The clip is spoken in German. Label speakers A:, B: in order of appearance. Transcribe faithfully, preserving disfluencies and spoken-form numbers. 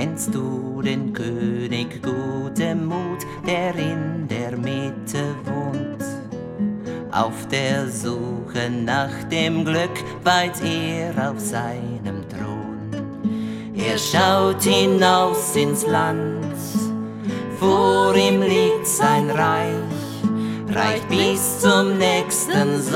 A: Kennst du den König Gutemut, der in der Mitte wohnt? Auf der Suche nach dem Glück weilt er auf seinem Thron. Er schaut hinaus ins Land, vor ihm liegt sein Reich, reicht bis zum nächsten